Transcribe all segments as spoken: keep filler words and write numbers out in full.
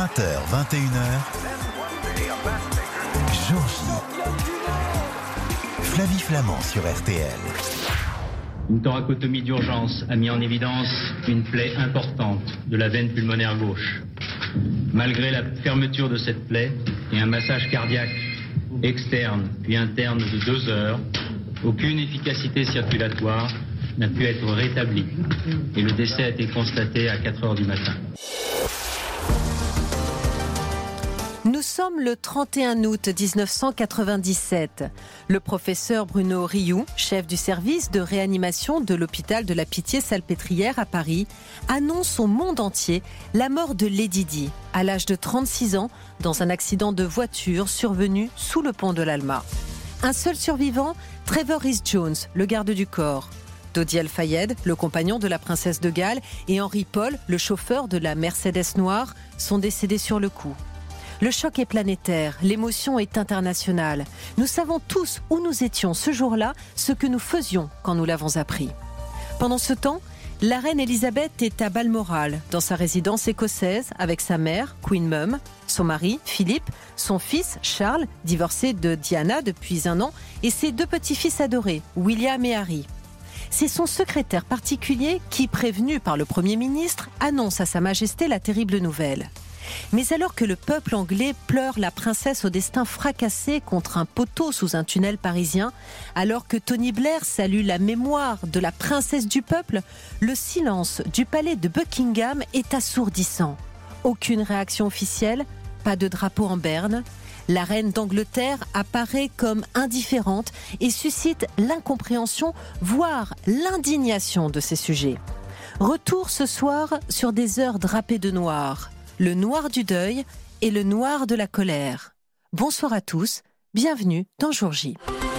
vingt heures, vingt et une heures, Jour J. Flavie Flament sur R T L. Une thoracotomie d'urgence a mis en évidence une plaie importante de la veine pulmonaire gauche. Malgré la fermeture de cette plaie et un massage cardiaque externe puis interne de deux heures, aucune efficacité circulatoire n'a pu être rétablie et le décès a été constaté à quatre heures du matin. Nous sommes le trente et un août dix-neuf cent quatre-vingt-dix-sept. Le professeur Bruno Rioux, chef du service de réanimation de l'hôpital de la Pitié-Salpêtrière à Paris, annonce au monde entier la mort de Lady Di, à l'âge de trente-six ans, dans un accident de voiture survenu sous le pont de l'Alma. Un seul survivant, Trevor Rhys-Jones, le garde du corps. Dodi Al-Fayed, le compagnon de la princesse de Galles, et Henry Paul, le chauffeur de la Mercedes noire, sont décédés sur le coup. Le choc est planétaire, l'émotion est internationale. Nous savons tous où nous étions ce jour-là, ce que nous faisions quand nous l'avons appris. Pendant ce temps, la reine Elisabeth est à Balmoral, dans sa résidence écossaise, avec sa mère, Queen Mum, son mari, Philippe, son fils, Charles, divorcé de Diana depuis un an, et ses deux petits-fils adorés, William et Harry. C'est son secrétaire particulier qui, prévenu par le Premier ministre, annonce à Sa Majesté la terrible nouvelle. Mais alors que le peuple anglais pleure la princesse au destin fracassé contre un poteau sous un tunnel parisien, alors que Tony Blair salue la mémoire de la princesse du peuple, le silence du palais de Buckingham est assourdissant. Aucune réaction officielle, pas de drapeau en berne. La reine d'Angleterre apparaît comme indifférente et suscite l'incompréhension, voire l'indignation de ses sujets. Retour ce soir sur des heures drapées de noir. Le noir du deuil et le noir de la colère. Bonsoir à tous, bienvenue dans Jour J.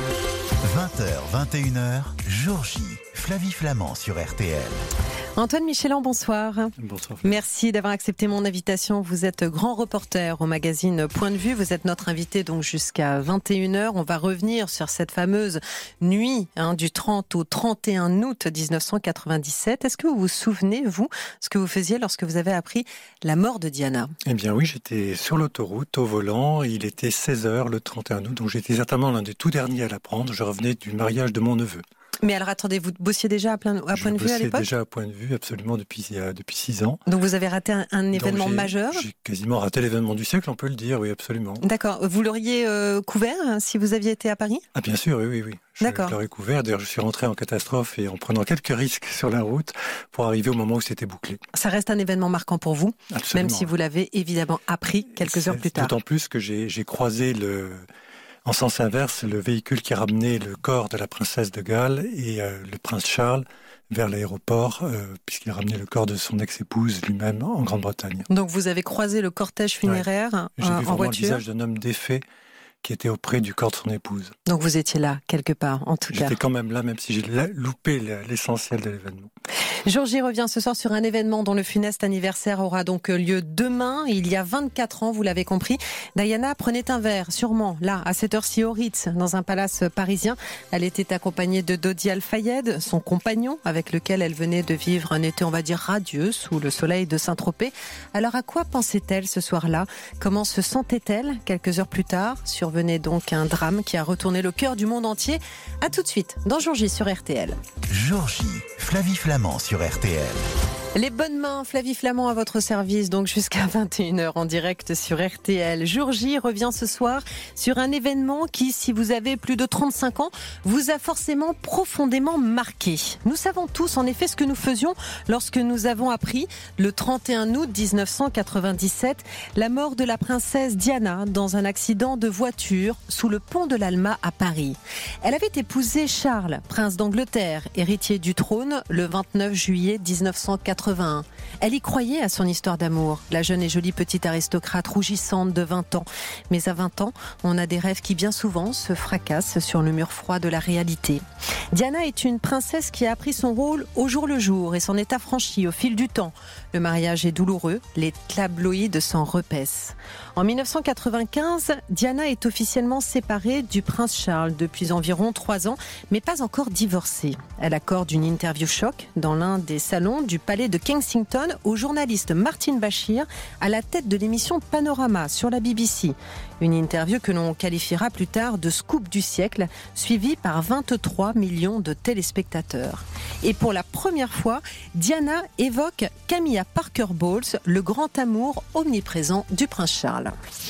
vingt heures, vingt et une heures, Jour J. Flavie Flament sur R T L. Antoine Michelan, bonsoir. Bonsoir. Merci d'avoir accepté mon invitation. Vous êtes grand reporter au magazine Point de Vue. Vous êtes notre invité donc jusqu'à vingt et une heures. On va revenir sur cette fameuse nuit hein, du trente au trente et un août dix-neuf cent quatre-vingt-dix-sept. Est-ce que vous vous souvenez, vous, ce que vous faisiez lorsque vous avez appris la mort de Diana ? Eh bien oui, j'étais sur l'autoroute au volant. Il était seize heures le trente et un août, donc j'étais certainement l'un des tout derniers à l'apprendre. Je revenais du mariage de mon neveu. Mais alors attendez, vous bossiez déjà à, plein, à Point de Vue à l'époque ? Je bossais déjà à Point de Vue, absolument, depuis, euh, depuis six ans. Donc vous avez raté un, un événement j'ai, majeur ? J'ai quasiment raté l'événement du siècle, on peut le dire, oui, absolument. D'accord. Vous l'auriez euh, couvert hein, si vous aviez été à Paris ? Ah bien sûr, oui, oui, oui. Je D'accord. l'aurais couvert. D'ailleurs, je suis rentré en catastrophe et en prenant quelques risques sur la route pour arriver au moment où c'était bouclé. Ça reste un événement marquant pour vous, Absolument. Même si vous l'avez évidemment appris quelques C'est, heures plus tard. D'autant plus que j'ai, j'ai croisé le... en sens inverse, le véhicule qui ramenait le corps de la princesse de Galles et euh, le prince Charles vers l'aéroport, euh, puisqu'il ramenait le corps de son ex-épouse lui-même en Grande-Bretagne. Donc vous avez croisé le cortège funéraire ouais. J'ai euh, vu en vraiment voiture. le visage d'un homme défait qui était auprès du corps de son épouse. Donc vous étiez là, quelque part, en tout J'étais cas. quand même là, même si j'ai loupé l'essentiel de l'événement. Jour J revient ce soir sur un événement dont le funeste anniversaire aura donc lieu demain. Il y a vingt-quatre ans, vous l'avez compris, Diana prenait un verre, sûrement, là, à cette heure-ci au Ritz, dans un palace parisien. Elle était accompagnée de Dodi Al-Fayed, son compagnon, avec lequel elle venait de vivre un été, on va dire, radieux, sous le soleil de Saint-Tropez. Alors à quoi pensait-elle ce soir-là ? Comment se sentait-elle ? Quelques heures plus tard, survenait donc un drame qui a retourné le cœur du monde entier. À tout de suite, dans Jour J sur R T L. Jour J, Flavie Flament sur R T L. Les bonnes mains, Flavie Flament à votre service, donc jusqu'à vingt et une heures en direct sur R T L. Jour J revient ce soir sur un événement qui, si vous avez plus de trente-cinq ans, vous a forcément profondément marqué. Nous savons tous en effet ce que nous faisions lorsque nous avons appris, le trente et un août dix-neuf cent quatre-vingt-dix-sept, la mort de la princesse Diana dans un accident de voiture sous le pont de l'Alma à Paris. Elle avait épousé Charles, prince d'Angleterre, héritier du trône, le vingt-neuf juillet dix-neuf cent quatre-vingt-un. Elle y croyait à son histoire d'amour, la jeune et jolie petite aristocrate rougissante de vingt ans. Mais à vingt ans, on a des rêves qui bien souvent se fracassent sur le mur froid de la réalité. Diana est une princesse qui a appris son rôle au jour le jour et s'en est affranchie au fil du temps. Le mariage est douloureux, les tabloïds s'en repaissent. En dix-neuf cent quatre-vingt-quinze, Diana est officiellement séparée du prince Charles depuis environ trois ans, mais pas encore divorcée. Elle accorde une interview choc dans l'un des salons du palais de de Kensington au journaliste Martin Bashir à la tête de l'émission Panorama sur la B B C. Une interview que l'on qualifiera plus tard de scoop du siècle, suivie par vingt-trois millions de téléspectateurs. Et pour la première fois, Diana évoque Camilla Parker Bowles, le grand amour omniprésent du prince Charles.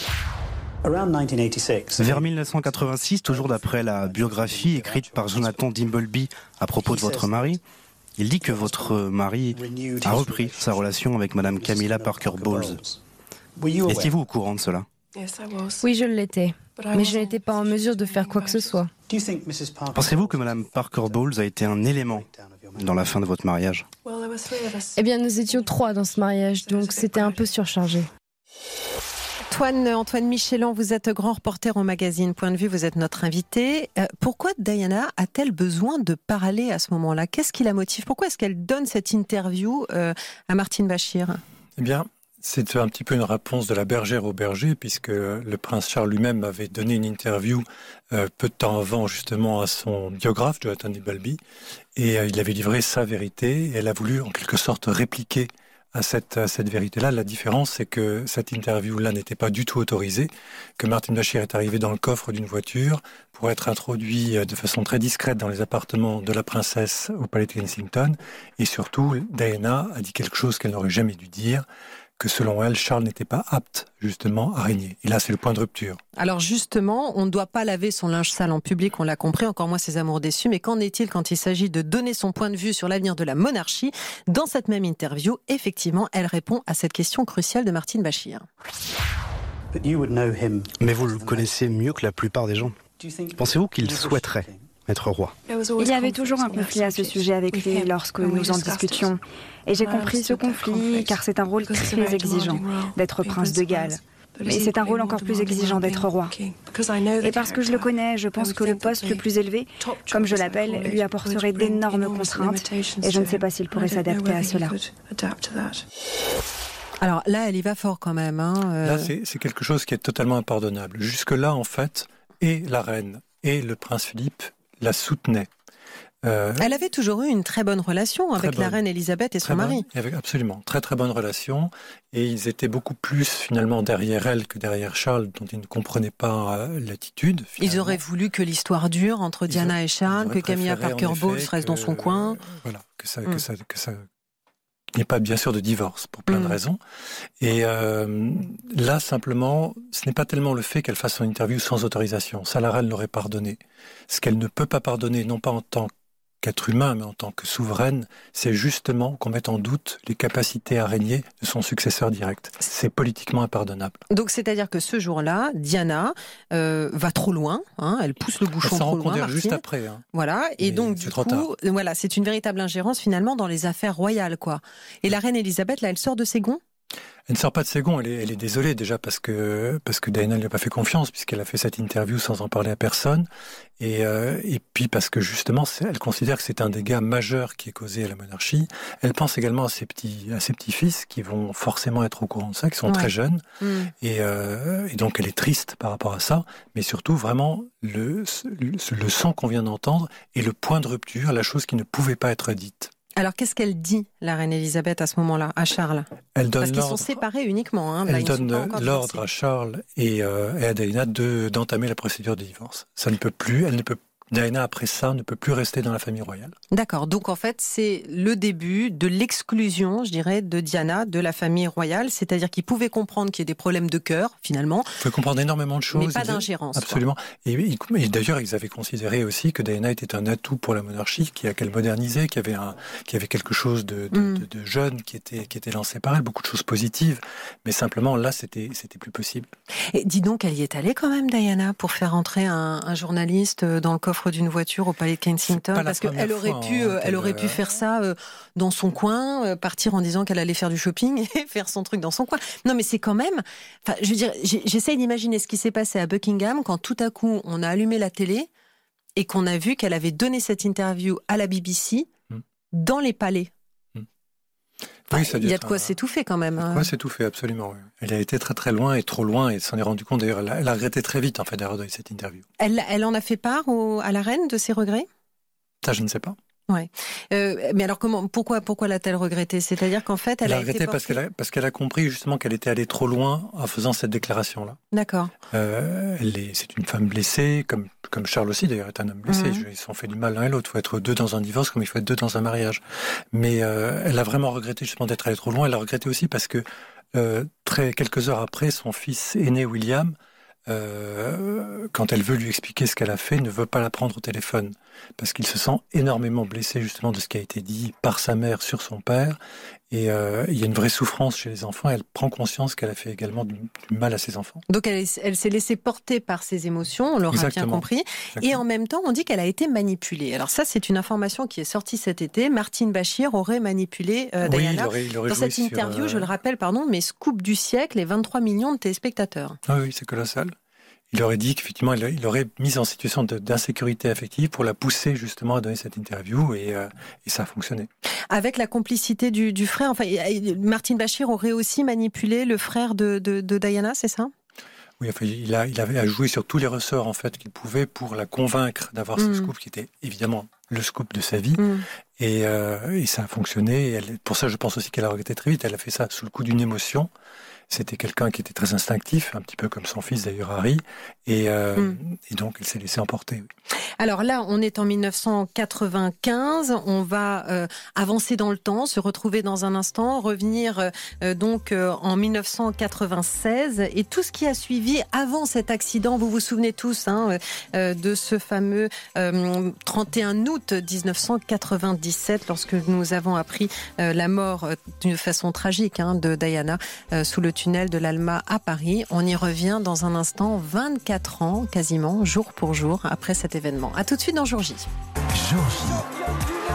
Vers dix-neuf cent quatre-vingt-six, toujours d'après la biographie écrite par Jonathan Dimbleby à propos de votre mari, il dit que votre mari a repris sa relation avec Madame Camilla Parker Bowles. Étiez-vous au courant de cela ? Oui, je l'étais, mais je n'étais pas en mesure de faire quoi que ce soit. Pensez-vous que Madame Parker Bowles a été un élément dans la fin de votre mariage ? Eh bien, nous étions trois dans ce mariage, donc c'était un peu surchargé. Antoine, Antoine Michelan, vous êtes grand reporter au magazine Point de Vue, vous êtes notre invité. Euh, pourquoi Diana a-t-elle besoin de parler à ce moment-là ? Qu'est-ce qui la motive ? Pourquoi est-ce qu'elle donne cette interview euh, à Martin Bashir ? Eh bien, c'est un petit peu une réponse de la bergère au berger, puisque le prince Charles lui-même avait donné une interview euh, peu de temps avant, justement, à son biographe, Jonathan Dimbleby, et euh, il avait livré sa vérité, et elle a voulu, en quelque sorte, répliquer à cette, à cette vérité-là. La différence, c'est que cette interview-là n'était pas du tout autorisée, que Martin Bashir est arrivé dans le coffre d'une voiture pour être introduit de façon très discrète dans les appartements de la princesse au palais de Kensington, et surtout, Diana a dit quelque chose qu'elle n'aurait jamais dû dire, que selon elle, Charles n'était pas apte, justement, à régner. Et là, c'est le point de rupture. Alors justement, on ne doit pas laver son linge sale en public, on l'a compris, encore moins ses amours déçus, mais qu'en est-il quand il s'agit de donner son point de vue sur l'avenir de la monarchie ? Dans cette même interview, effectivement, elle répond à cette question cruciale de Martin Bashir. Mais vous le connaissez mieux que la plupart des gens. Pensez-vous qu'il souhaiterait être roi ? Il y avait toujours un conflit à ce sujet avec lui lorsque nous en discutions. Et j'ai compris ce conflit car c'est un rôle très exigeant d'être prince de Galles. Mais c'est un rôle encore plus exigeant d'être roi. Et parce que je le connais, je pense que le poste le plus élevé, comme je l'appelle, lui apporterait d'énormes contraintes. Et je ne sais pas s'il pourrait s'adapter à cela. Alors là, elle y va fort quand même. Hein, euh... Là, c'est, c'est quelque chose qui est totalement impardonnable. Jusque-là, en fait, et la reine et le prince Philippe la soutenait. Euh, Elle avait toujours eu une très bonne relation très avec bonne. la reine Elisabeth et son mari. Avec, absolument, très très bonne relation. Et ils étaient beaucoup plus finalement derrière elle que derrière Charles, dont ils ne comprenaient pas euh, l'attitude. Finalement. Ils auraient voulu que l'histoire dure entre Diana et Charles, que Camilla Parker Bowles reste dans son coin. Euh, voilà, que ça, mm. que ça, que ça. Il n'y a pas bien sûr de divorce pour plein mmh. de raisons. Et euh, là, simplement, ce n'est pas tellement le fait qu'elle fasse son interview sans autorisation. Ça, la reine l'aurait pardonné. Ce qu'elle ne peut pas pardonner, non pas en tant qu'être humain, mais en tant que souveraine, c'est justement qu'on mette en doute les capacités à régner de son successeur direct. C'est politiquement impardonnable. Donc, c'est-à-dire que ce jour-là, Diana euh, va trop loin, hein, elle pousse le bouchon trop loin. Elle s'en rend juste après. Hein. Voilà, et mais donc du coup, voilà, c'est une véritable ingérence finalement dans les affaires royales, quoi. Et la reine Elisabeth, là, elle sort de ses gonds ? Elle ne sort pas de ses gonds, elle est, elle est désolée déjà parce que, parce que Diana ne lui a pas fait confiance puisqu'elle a fait cette interview sans en parler à personne. Et, euh, et puis parce que justement, elle considère que c'est un dégât majeur qui est causé à la monarchie. Elle pense également à ses petits, à ses petits-fils qui vont forcément être au courant de ça, qui sont ouais. très jeunes. Mmh. Et, euh, et donc elle est triste par rapport à ça. Mais surtout, vraiment, le, le, le son qu'on vient d'entendre est le point de rupture, la chose qui ne pouvait pas être dite. Alors, qu'est-ce qu'elle dit, la reine Elisabeth, à ce moment-là, à Charles ? Elle donne Parce qu'ils l'ordre, sont séparés uniquement. Hein, elle là, donne l'ordre à Charles et, euh, et à Diana de, d'entamer la procédure de divorce. Ça ne peut plus, elle ne peut Diana, après ça, ne peut plus rester dans la famille royale. D'accord, donc en fait, c'est le début de l'exclusion, je dirais, de Diana de la famille royale, c'est-à-dire qu'il pouvait comprendre qu'il y ait des problèmes de cœur, finalement. Il pouvait comprendre énormément de choses. Mais pas d'ingérence. Absolument. Et, et d'ailleurs, ils avaient considéré aussi que Diana était un atout pour la monarchie, qu'elle modernisait, qu'il y avait, un, qu'il y avait quelque chose de, de, mm. de, de jeune qui était, qui était lancé par elle, beaucoup de choses positives, mais simplement, là, c'était, c'était plus possible. Et dis donc, elle y est allée quand même, Diana, pour faire entrer un, un journaliste dans le coffre d'une voiture au palais de Kensington, parce qu'elle aurait fois, pu, hein, elle aurait pu faire ça euh, dans son coin, euh, partir en disant qu'elle allait faire du shopping et faire son truc dans son coin. Non, mais c'est quand même, enfin, je veux dire, j'essaye d'imaginer ce qui s'est passé à Buckingham quand tout à coup on a allumé la télé et qu'on a vu qu'elle avait donné cette interview à la B B C mmh. dans les palais. Enfin, oui, il y a de quoi un... s'étouffer quand même. Hein. Quoi s'étouffer, absolument. Oui. Elle a été très très loin et trop loin et s'en est rendu compte. D'ailleurs, elle a, elle a regretté très vite en fait d'avoir donné cette interview. Elle, elle en a fait part au, à la reine de ses regrets ? Ça, je ne sais pas. Ouais. Euh, mais alors comment, pourquoi, pourquoi l'a-t-elle regretté ? C'est-à-dire qu'en fait, elle, elle a, a regretté été portée... parce qu'elle a, parce qu'elle a compris justement qu'elle était allée trop loin en faisant cette déclaration-là. D'accord. Euh, elle est, c'est une femme blessée, comme comme Charles aussi d'ailleurs est un homme blessé. Mmh. Ils se sont fait du mal l'un et l'autre. Il faut être deux dans un divorce comme il faut être deux dans un mariage. Mais euh, elle a vraiment regretté justement d'être allée trop loin. Elle a regretté aussi parce que euh, très quelques heures après, son fils aîné William. Euh, quand elle veut lui expliquer ce qu'elle a fait, ne veut pas la prendre au téléphone parce qu'il se sent énormément blessé justement de ce qui a été dit par sa mère sur son père et euh, il y a une vraie souffrance chez les enfants. Elle prend conscience qu'elle a fait également du, du mal à ses enfants. Donc elle, elle s'est laissée porter par ses émotions, on l'aura bien compris. Exactement. Et en même temps, on dit qu'elle a été manipulée. Alors ça, c'est une information qui est sortie cet été. Martine Bachir aurait manipulé euh, oui, Diana. Il aurait, il aurait Dans cette interview, sur, euh... je le rappelle, pardon, mais scoop du siècle et vingt-trois millions de téléspectateurs. Ah oui, c'est colossal. Il aurait dit qu'effectivement, il aurait mis en situation de, d'insécurité affective pour la pousser justement à donner cette interview et, euh, et ça a fonctionné. Avec la complicité du, du frère, enfin, Martine Bachir aurait aussi manipulé le frère de, de, de Diana, c'est ça ? Oui, enfin, il, a, il avait à jouer sur tous les ressorts en fait qu'il pouvait pour la convaincre d'avoir mmh. ce scoop qui était évidemment le scoop de sa vie. Mmh. Et, euh, et ça a fonctionné. Et elle, pour ça, je pense aussi qu'elle a regretté très vite. Elle a fait ça sous le coup d'une émotion. C'était quelqu'un qui était très instinctif, un petit peu comme son fils d'ailleurs Harry, et, euh, mm. et donc il s'est laissé emporter. Oui. Alors là, on est en dix-neuf cent quatre-vingt-quinze, on va euh, avancer dans le temps, se retrouver dans un instant, revenir euh, donc euh, en dix-neuf cent quatre-vingt-seize, et tout ce qui a suivi avant cet accident, vous vous souvenez tous hein, euh, de ce fameux euh, trente et un août dix-neuf cent quatre-vingt-dix-sept, lorsque nous avons appris euh, la mort euh, d'une façon tragique hein, de Diana euh, sous le tunnel de l'Alma à Paris. On y revient dans un instant, vingt-quatre ans quasiment, jour pour jour, après cet événement. A tout de suite dans Jour J. Jour J.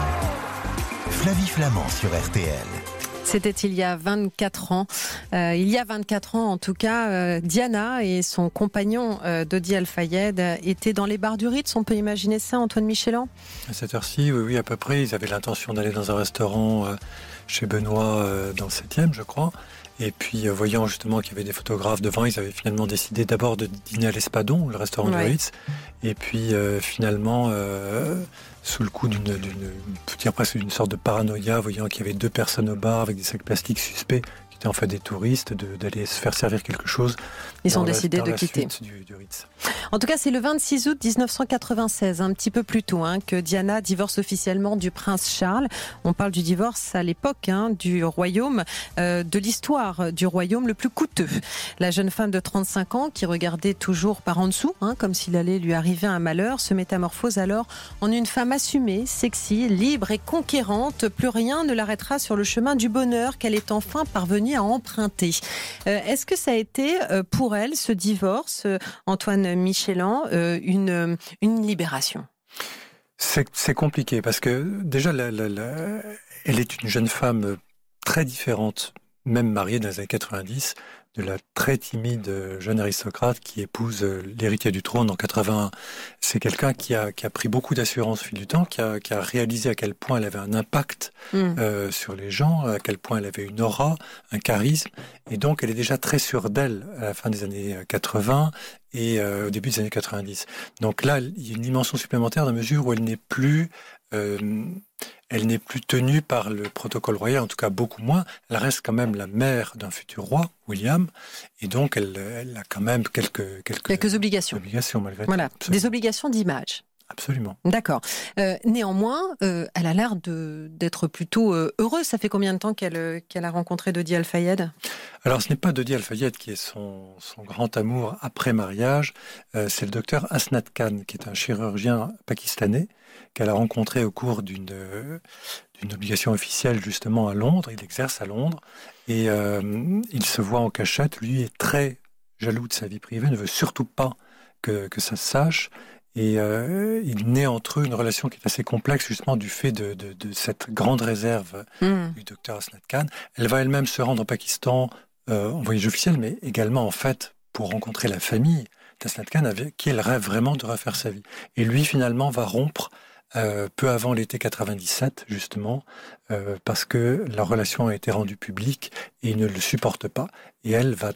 Flavie Flament sur R T L. C'était il y a vingt-quatre ans. Euh, il y a vingt-quatre ans, en tout cas, euh, Diana et son compagnon euh, Dodi Al-Fayed étaient dans les bars du Ritz. On peut imaginer ça, Antoine Michelan ? À cette heure-ci, oui, oui, à peu près. Ils avaient l'intention d'aller dans un restaurant euh, chez Benoît euh, dans le septième, je crois. Et puis, euh, voyant justement qu'il y avait des photographes devant, ils avaient finalement décidé d'abord de dîner à l'Espadon, le restaurant ouais. du Ritz. Et puis, euh, finalement, euh, sous le coup d'une, d'une, d'une, presque d'une sorte de paranoïa, voyant qu'il y avait deux personnes au bar avec des sacs plastiques suspects, qui étaient en fait des touristes, de, d'aller se faire servir quelque chose. Ils ont décidé la, de quitter. Du, du Ritz. En tout cas, c'est le vingt-six août dix-neuf cent quatre-vingt-seize, un petit peu plus tôt, hein, que Diana divorce officiellement du prince Charles. On parle du divorce à l'époque hein, du royaume, euh, de l'histoire du royaume le plus coûteux. La jeune femme de trente-cinq ans, qui regardait toujours par en dessous, hein, comme s'il allait lui arriver un malheur, se métamorphose alors en une femme assumée, sexy, libre et conquérante. Plus rien ne l'arrêtera sur le chemin du bonheur qu'elle est enfin parvenue à emprunter. Euh, est-ce que ça a été euh, pour elle, ce divorce, euh, Antoine Michelan, euh, une, une libération ? c'est, c'est compliqué parce que déjà, la, la, la, elle est une jeune femme très différente, même mariée dans les années quatre-vingt-dix, de la très timide jeune aristocrate qui épouse l'héritier du trône en quatre-vingt-un. C'est quelqu'un qui a, qui a pris beaucoup d'assurance au fil du temps, qui a, qui a réalisé à quel point elle avait un impact mmh. euh, sur les gens, à quel point elle avait une aura, un charisme, et donc elle est déjà très sûre d'elle à la fin des années quatre-vingts et euh, au début des années quatre-vingt-dix. Donc là, il y a une dimension supplémentaire dans la mesure où elle n'est plus... Euh, elle n'est plus tenue par le protocole royal, en tout cas beaucoup moins. Elle reste quand même la mère d'un futur roi, William, et donc elle, elle a quand même quelques, quelques, quelques obligations. obligations malgré voilà, tout. Des obligations d'image. Absolument. D'accord. Euh, néanmoins, euh, elle a l'air de, d'être plutôt euh, heureuse. Ça fait combien de temps qu'elle, qu'elle a rencontré Dodi Al-Fayed ? Alors, ce n'est pas Dodi Al-Fayed qui est son, son grand amour après mariage. Euh, c'est le docteur Asnad Khan, qui est un chirurgien pakistanais qu'elle a rencontré au cours d'une, euh, d'une obligation officielle justement à Londres. Il exerce à Londres et euh, il se voit en cachette. Lui est très jaloux de sa vie privée, ne veut surtout pas que, que ça se sache. Et euh, il naît entre eux une relation qui est assez complexe, justement, du fait de, de, de cette grande réserve mmh. du docteur Asnad Khan. Elle va elle-même se rendre au Pakistan euh, en voyage officiel, mais également, en fait, pour rencontrer la famille d'Asnad Khan, avec qui elle rêve vraiment de refaire sa vie. Et lui, finalement, va rompre euh, peu avant l'été quatre-vingt-dix-sept, justement, euh, parce que la relation a été rendue publique et il ne le supporte pas. Et elle va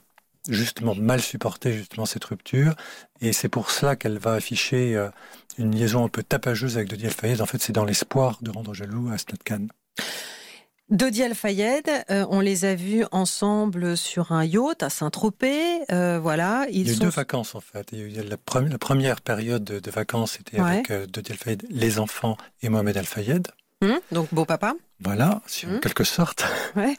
justement mal supporté justement cette rupture, et c'est pour cela qu'elle va afficher euh, une liaison un peu tapageuse avec Dodi Al-Fayed. En fait, c'est dans l'espoir de rendre jaloux Hasnat Khan. Dodi Al-Fayed, euh, on les a vus ensemble sur un yacht à Saint-Tropez. Euh, voilà, ils il y a eu sont... deux vacances en fait. Il y a la, pre- la première période de, de vacances, c'était ouais. avec euh, Dodi Al-Fayed, les enfants et Mohamed Al-Fayed. Mmh, donc beau papa. Voilà, si, mmh. en quelque sorte. Ouais.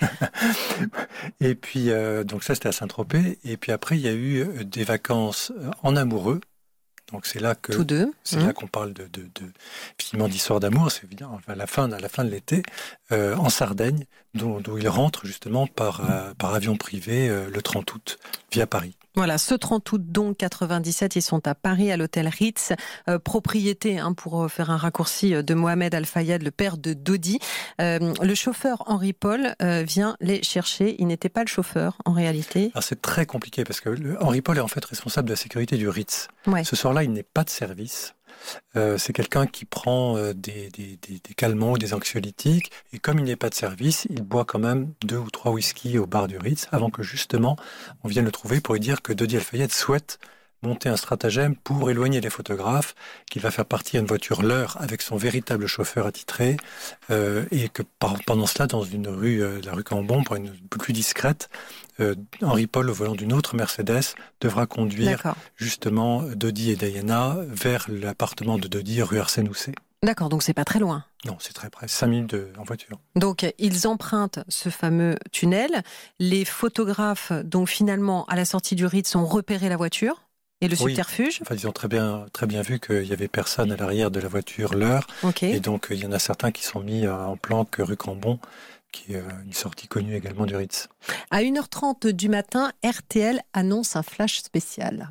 Et puis euh, donc ça c'était à Saint-Tropez. Et puis après il y a eu des vacances en amoureux. Donc c'est là que tous deux. C'est mmh. là qu'on parle de, de, de finalement d'histoire d'amour. C'est évident. Enfin, à la fin, à la fin de l'été, euh, en Sardaigne, d'où, d'où il rentre justement par euh, par avion privé euh, le trente août via Paris. Voilà, ce trente août donc quatre-vingt-dix-sept, ils sont à Paris à l'hôtel Ritz, euh, propriété hein, pour faire un raccourci de Mohamed Al-Fayed, le père de Dodi. Euh, le chauffeur Henri Paul euh, vient les chercher. Il n'était pas le chauffeur en réalité. Alors c'est très compliqué parce que le, Henri Paul est en fait responsable de la sécurité du Ritz. Ouais. Ce soir-là, il n'est pas de service. Euh, c'est quelqu'un qui prend euh, des, des, des, des calmants ou des anxiolytiques, et comme il n'est pas de service, il boit quand même deux ou trois whisky au bar du Ritz avant que justement on vienne le trouver pour lui dire que Dodi Al-Fayed souhaite monter un stratagème pour éloigner les photographes, qu'il va faire partir une voiture leur avec son véritable chauffeur attitré, euh, et que par, pendant cela, dans une rue, euh, la rue Cambon, pour une plus discrète, euh, Henri Paul, au volant d'une autre Mercedes, devra conduire D'accord. justement Dodi et Diana vers l'appartement de Dodi, rue Arsène Housset. D'accord, donc c'est pas très loin. Non, c'est très près, cinq minutes de, en voiture. Donc ils empruntent ce fameux tunnel. Les photographes, donc finalement, à la sortie du Ritz, ont repéré la voiture. Et le subterfuge ? Oui. Enfin, ils ont très bien, très bien vu qu'il n'y avait personne à l'arrière de la voiture leur. Okay. Et donc, il y en a certains qui sont mis en planque rue Cambon, qui est une sortie connue également du Ritz. À une heure trente du matin, R T L annonce un flash spécial.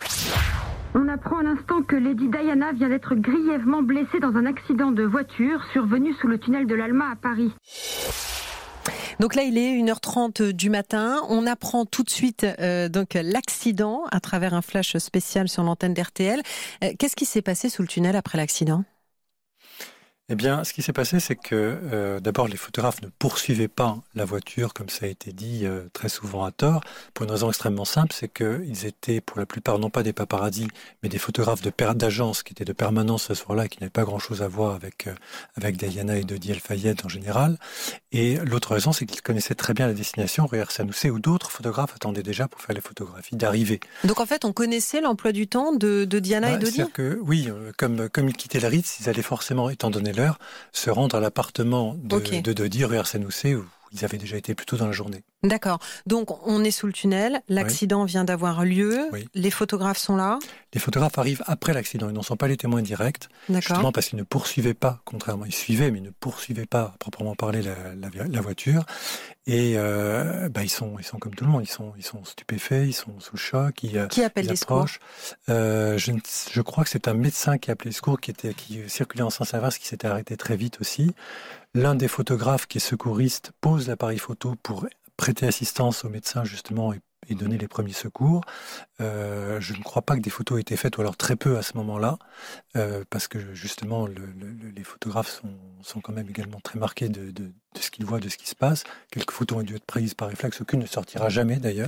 On apprend à l'instant que Lady Diana vient d'être grièvement blessée dans un accident de voiture survenu sous le tunnel de l'Alma à Paris. Donc là, il est une heure trente du matin. On apprend tout de suite euh, donc l'accident à travers un flash spécial sur l'antenne d'R T L. Euh, qu'est-ce qui s'est passé sous le tunnel après l'accident ? Eh bien, ce qui s'est passé, c'est que euh, d'abord, les photographes ne poursuivaient pas la voiture, comme ça a été dit euh, très souvent à tort, pour une raison extrêmement simple, c'est qu'ils étaient pour la plupart non pas des paparazzis, mais des photographes de per- d'agence qui étaient de permanence ce soir-là, qui n'avaient pas grand-chose à voir avec euh, avec Diana et Dodi Al-Fayed en général. Et l'autre raison, c'est qu'ils connaissaient très bien la destination, rue Arsène Housset, où d'autres photographes attendaient déjà pour faire les photographies d'arrivée. Donc en fait, on connaissait l'emploi du temps de, de Diana bah, et Dodi ? C'est-à-dire que oui, euh, comme comme ils quittaient le Ritz, ils allaient forcément, étant donné l'heure, se rendre à l'appartement de, okay. de Dodi, rue Arsène Housset, où ils avaient déjà été plus tôt dans la journée. D'accord. Donc, on est sous le tunnel, l'accident oui. vient d'avoir lieu, oui. les photographes sont là. Les photographes arrivent après l'accident, ils n'en sont pas les témoins directs, D'accord. justement parce qu'ils ne poursuivaient pas, contrairement, ils suivaient, mais ils ne poursuivaient pas, à proprement parler, la, la, la voiture. Et euh, bah, ils, sont, ils sont comme tout le monde, ils sont, ils sont stupéfaits, ils sont sous le choc. Ils, qui appelle ils les secours euh, je, je crois que c'est un médecin qui a appelé les secours, qui, était, qui circulait en sens inverse, qui s'était arrêté très vite aussi. L'un des photographes qui est secouriste pose l'appareil photo pour prêter assistance au médecin justement et, et donner les premiers secours. Euh, je ne crois pas que des photos aient été faites, ou alors très peu à ce moment-là, euh, parce que justement le, le, les photographes sont, sont quand même également très marqués de, de, de ce qu'ils voient, de ce qui se passe. Quelques photos ont dû être prises par réflexe, aucune ne sortira jamais d'ailleurs.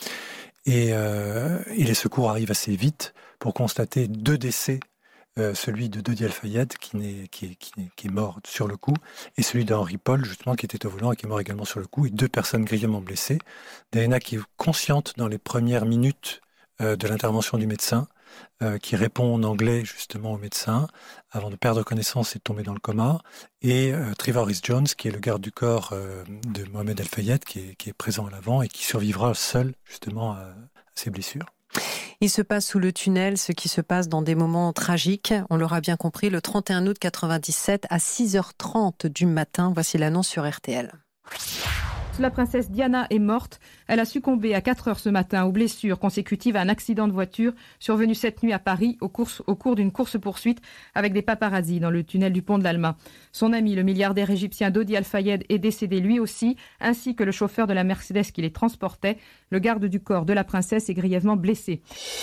Et, euh, et les secours arrivent assez vite pour constater deux décès. Euh, celui de Dodi Al-Fayed qui, n'est, qui, est, qui, est, qui est mort sur le coup, et celui d'Henri Paul justement qui était au volant et qui est mort également sur le coup, et deux personnes grièvement blessées. Diana qui est consciente dans les premières minutes euh, de l'intervention du médecin, euh, qui répond en anglais justement au médecin avant de perdre connaissance et de tomber dans le coma, et euh, Trevor Rhys-Jones qui est le garde du corps euh, de Mohamed Al-Fayed qui est, qui est présent à l'avant et qui survivra seul justement à, à ses blessures. Il se passe sous le tunnel ce qui se passe dans des moments tragiques. On l'aura bien compris, le trente et un août quatre-vingt-dix-sept à six heures trente du matin. Voici l'annonce sur R T L. La princesse Diana est morte. Elle a succombé à quatre heures ce matin aux blessures consécutives à un accident de voiture survenu cette nuit à Paris au, cours, au cours d'une course-poursuite avec des paparazzis dans le tunnel du pont de l'Alma. Son ami, le milliardaire égyptien Dodi Al-Fayed, est décédé lui aussi, ainsi que le chauffeur de la Mercedes qui les transportait. Le garde du corps de la princesse est grièvement blessé.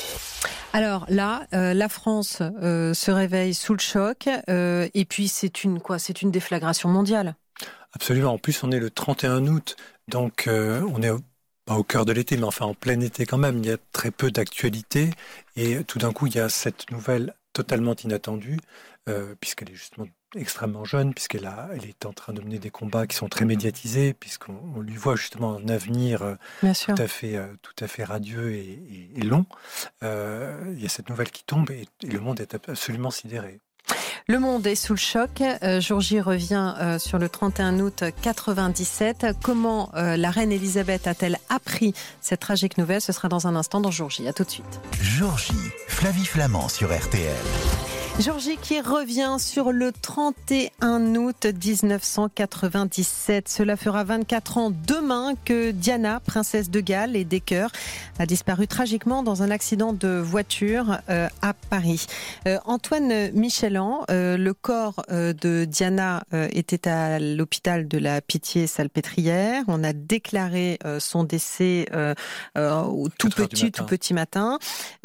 Alors là, euh, la France euh, se réveille sous le choc, euh, et puis c'est une quoi ? C'est une déflagration mondiale. Absolument. En plus, on est le trente et un août, donc euh, on est pas au cœur de l'été, mais enfin en plein été quand même, il y a très peu d'actualité. Et tout d'un coup, il y a cette nouvelle totalement inattendue, euh, puisqu'elle est justement extrêmement jeune, puisqu'elle a, elle est en train de mener des combats qui sont très médiatisés, puisqu'on on lui voit justement un avenir euh, tout à fait, euh, tout à fait radieux et, et, et long. Euh, il y a cette nouvelle qui tombe et, et le monde est absolument sidéré. Le monde est sous le choc. Euh, Jour J revient euh, sur le trente et un août quatre-vingt-dix-sept. Comment euh, la reine Elisabeth a-t-elle appris cette tragique nouvelle ? Ce sera dans un instant dans Jour J. À tout de suite. Jour J, Flavie Flamand sur R T L. Jour J qui revient sur le trente et un août dix-neuf cent quatre-vingt-dix-sept. Cela fera vingt-quatre ans demain que Diana, princesse de Galles et d'Eker, a disparu tragiquement dans un accident de voiture euh, à Paris. Euh, Antoine Michelan, euh, le corps euh, de Diana euh, était à l'hôpital de la Pitié-Salpêtrière. On a déclaré euh, son décès euh, euh, tout petit, tout petit matin.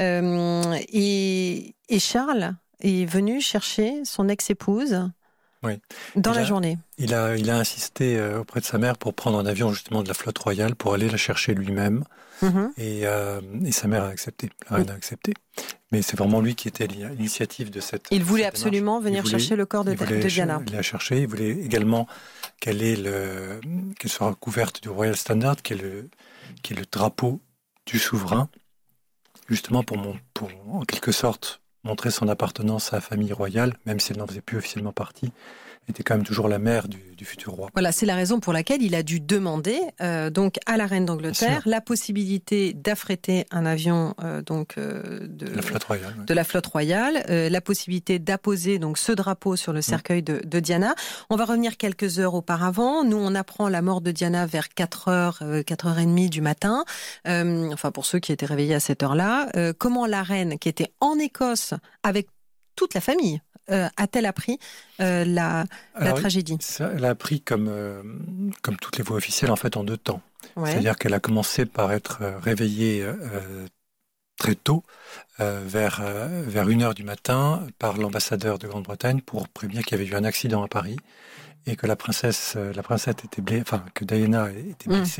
Euh, et, et Charles est venu chercher son ex-épouse oui. dans il la a, journée. Il a, il a insisté auprès de sa mère pour prendre un avion justement de la flotte royale pour aller la chercher lui-même. Mm-hmm. Et, euh, et sa mère a accepté, la reine mm. a accepté. Mais c'est vraiment lui qui était à l'initiative de cette Il voulait cette absolument venir voulait, chercher le corps de, de Diana. Il l'a cherché. Il voulait également qu'elle, ait le, qu'elle soit recouverte du Royal Standard, qui est le, qui est le drapeau du souverain, justement pour, mon, pour en quelque sorte montrer son appartenance à la famille royale, même si elle n'en faisait plus officiellement partie, était quand même toujours la mère du, du futur roi. Voilà, c'est la raison pour laquelle il a dû demander euh, donc à la reine d'Angleterre la possibilité d'affréter un avion euh, donc euh, de, de la flotte royale, ouais. de la flotte royale, euh, la possibilité d'apposer donc ce drapeau sur le cercueil de, de Diana. On va revenir quelques heures auparavant. Nous, on apprend la mort de Diana vers quatre heures, euh, quatre heures trente du matin. Euh, enfin, pour ceux qui étaient réveillés à cette heure-là, euh, comment la reine, qui était en Écosse avec toute la famille, Euh, a-t-elle appris euh, la, Alors, la tragédie ? Ça, elle a appris comme, euh, comme toutes les voies officielles en fait en deux temps. Ouais. C'est-à-dire qu'elle a commencé par être réveillée euh, très tôt, euh, vers, euh, vers une heure du matin, par l'ambassadeur de Grande-Bretagne pour prévenir qu'il y avait eu un accident à Paris et que la princesse, euh, la princesse était blessée, enfin que Diana était blessée.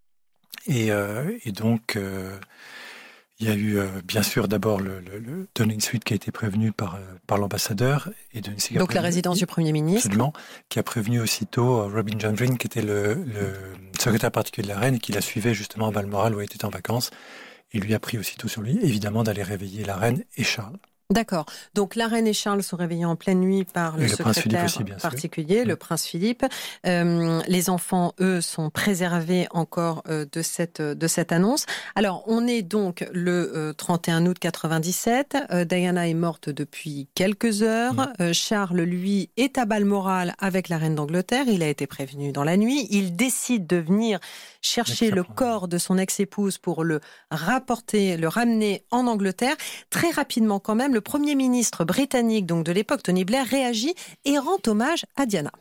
Mmh. Et, euh, et donc euh, il y a eu, euh, bien sûr, d'abord le, le, le Downing Street qui a été prévenu par, euh, par l'ambassadeur. Et de, Donc prévenu, la résidence du Premier ministre. Absolument, qui a prévenu aussitôt euh, Robin Janvrin, qui était le, le secrétaire particulier de la reine et qui la suivait justement à Balmoral où elle était en vacances. Et lui a pris aussitôt sur lui, évidemment, d'aller réveiller la reine et Charles. D'accord. Donc la reine et Charles sont réveillés en pleine nuit par le, le secrétaire aussi, particulier, sûr. le prince Philippe. Euh, les enfants, eux, sont préservés encore euh, de cette de cette annonce. Alors, on est donc le euh, trente et un août quatre-vingt-dix-sept. Euh, Diana est morte depuis quelques heures. Mmh. Euh, Charles, lui, est à Balmoral avec la reine d'Angleterre. Il a été prévenu dans la nuit. Il décide de venir chercher le corps de son ex-épouse pour le rapporter, le ramener en Angleterre. Très rapidement, quand même, le Premier ministre britannique, donc de l'époque, Tony Blair, réagit et rend hommage à Diana.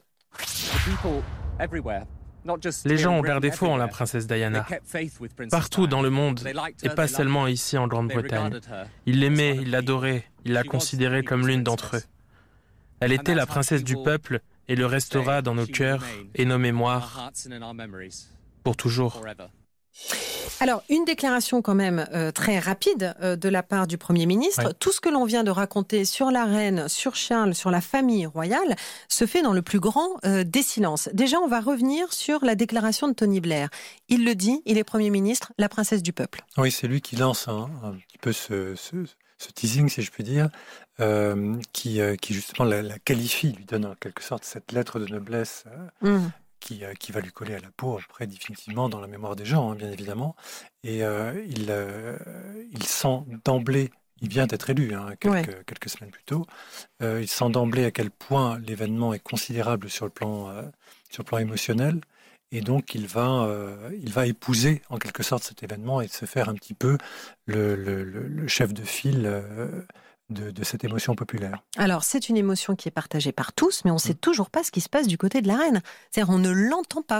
Les gens ont gardé foi en la princesse Diana, partout dans le monde, et pas seulement ici en Grande-Bretagne. Ils l'aimaient, ils l'adoraient, ils la considéraient comme l'une d'entre eux. Elle était la princesse du peuple et le restera dans nos cœurs et nos mémoires pour toujours. Alors, une déclaration quand même euh, très rapide euh, de la part du Premier ministre. Ouais. Tout ce que l'on vient de raconter sur la reine, sur Charles, sur la famille royale, se fait dans le plus grand euh, des silences. Déjà, on va revenir sur la déclaration de Tony Blair. Il le dit, il est Premier ministre, la princesse du peuple. Oui, c'est lui qui lance un, un petit peu ce, ce, ce teasing, si je puis dire, euh, qui, euh, qui justement la, la qualifie, lui donne en quelque sorte cette lettre de noblesse euh, mmh. Qui, euh, qui va lui coller à la peau après définitivement dans la mémoire des gens, hein, bien évidemment. Et euh, il, euh, il sent d'emblée, il vient d'être élu hein, quelques, ouais. quelques semaines plus tôt, euh, il sent d'emblée à quel point l'événement est considérable sur le plan, euh, sur le plan émotionnel. Et donc il va, euh, il va épouser en quelque sorte cet événement et se faire un petit peu le, le, le, le chef de file euh, De, de cette émotion populaire. Alors, c'est une émotion qui est partagée par tous, mais on ne sait mmh. toujours pas ce qui se passe du côté de la reine. C'est-à-dire, on ne l'entend pas, quoi.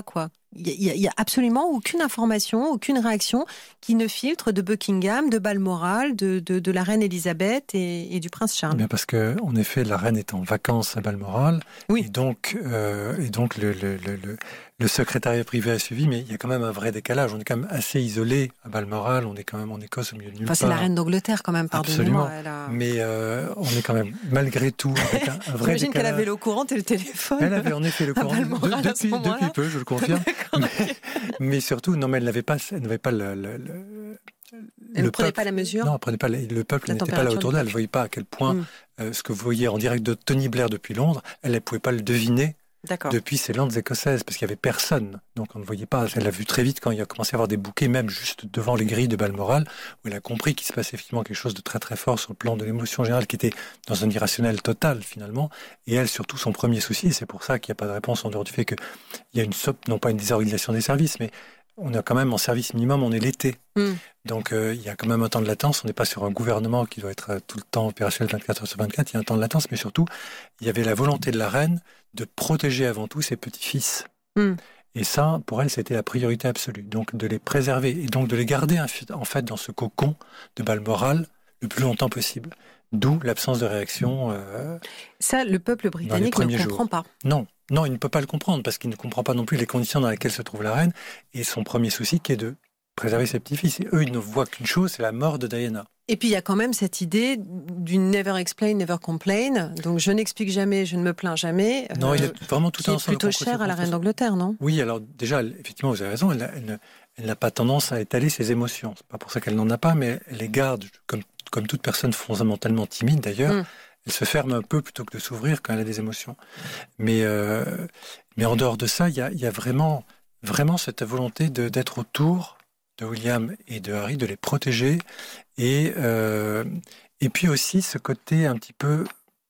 Il n'y a, a absolument aucune information, aucune réaction qui ne filtre de Buckingham, de Balmoral, de, de, de la reine Elisabeth et, et du prince Charles. Bien parce que, en effet, la reine est en vacances à Balmoral, oui. et donc, euh, et donc le, le, le, le, le secrétariat privé a suivi, mais il y a quand même un vrai décalage. On est quand même assez isolé à Balmoral, on est quand même en Écosse au milieu de nulle enfin, part. C'est la reine d'Angleterre quand même, pardonnez-moi. Elle a... Mais euh, on est quand même, malgré tout, avec un, un vrai J'imagine décalage. qu'elle avait l'eau courante et le téléphone. Elle avait en effet le courant de, depuis, depuis peu, je le confirme. mais, mais surtout, non, mais elle n'avait pas, elle n'avait pas le, le, le Elle ne prenait peuple, pas la mesure. Non, elle prenait pas. Le peuple n'était pas là autour d'elle. Elle ne voyait pas à quel point mm. euh, ce que vous voyez en direct de Tony Blair depuis Londres, elle ne pouvait pas le deviner. D'accord. Depuis ces Landes écossaises, parce qu'il n'y avait personne. Donc on ne voyait pas. Elle l'a vu très vite quand il a commencé à avoir des bouquets, même juste devant les grilles de Balmoral, où elle a compris qu'il se passait effectivement quelque chose de très très fort sur le plan de l'émotion générale, qui était dans un irrationnel total finalement. Et elle, surtout, son premier souci, et c'est pour ça qu'il n'y a pas de réponse en dehors du fait qu'il y a une non pas une désorganisation des services, mais on a quand même en service minimum, on est l'été. Mm. Donc euh, il y a quand même un temps de latence. On n'est pas sur un gouvernement qui doit être tout le temps opérationnel vingt-quatre heures sur vingt-quatre. Il y a un temps de latence, mais surtout, il y avait la volonté de la reine de protéger avant tout ses petits-fils. Mm. Et ça, pour elle, c'était la priorité absolue. Donc de les préserver et donc de les garder en fait dans ce cocon de Balmoral le plus longtemps possible. D'où l'absence de réaction. Euh, ça, le peuple britannique ne comprend jours. pas. Non. Non, il ne peut pas le comprendre parce qu'il ne comprend pas non plus les conditions dans lesquelles se trouve la reine et son premier souci qui est de préserver ses petits-fils. Et eux, ils ne voient qu'une chose, c'est la mort de Diana. Et puis il y a quand même cette idée du never explain, never complain. Donc je n'explique jamais, je ne me plains jamais. Non, euh, il y a vraiment tout un ensemble. C'est plutôt cher à la reine d'Angleterre, non ? Oui, alors déjà, effectivement, vous avez raison, elle, elle, elle n'a pas tendance à étaler ses émotions. C'est pas pour ça qu'elle n'en a pas, mais elle les garde, comme, comme toute personne fondamentalement timide d'ailleurs. Mm. Elle se ferme un peu plutôt que de s'ouvrir quand elle a des émotions. Mais, euh, mais en dehors de ça, il y a, y a vraiment, vraiment cette volonté de, d'être autour de William et de Harry, de les protéger. Et, euh, et puis aussi ce côté un petit peu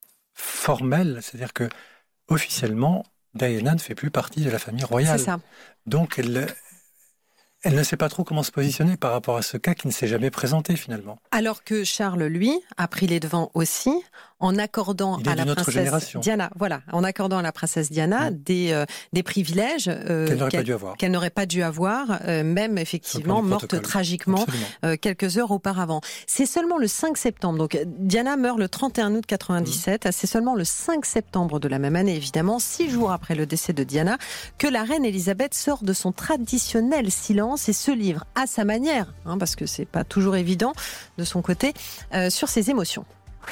formel, c'est-à-dire que officiellement, Diana ne fait plus partie de la famille royale. C'est ça. Donc elle... Elle ne sait pas trop comment se positionner par rapport à ce cas qui ne s'est jamais présenté finalement. Alors que Charles, lui, a pris les devants aussi en accordant à la princesse génération. Diana, voilà, en accordant à la princesse Diana mmh. des euh, des privilèges euh, qu'elle n'aurait pas dû avoir, qu'elle n'aurait pas dû avoir, euh, même effectivement morte tragiquement euh, quelques heures auparavant. C'est seulement le cinq septembre, donc Diana meurt le trente et un août quatre-vingt-dix-sept. Mmh. C'est seulement le cinq septembre de la même année, évidemment, six jours après le décès de Diana, que la reine Elisabeth sort de son traditionnel silence et se livre à sa manière, hein, parce que c'est pas toujours évident de son côté, euh, sur ses émotions.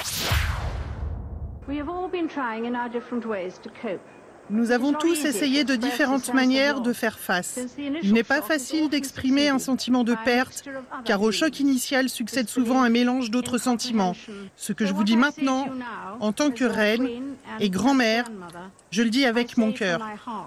Nous avons tous essayé de différentes manières de faire face. Il n'est pas facile d'exprimer un sentiment de perte, car au choc initial succède souvent un mélange d'autres sentiments. Ce que je vous dis maintenant, en tant que reine et grand-mère, je le dis avec mon cœur.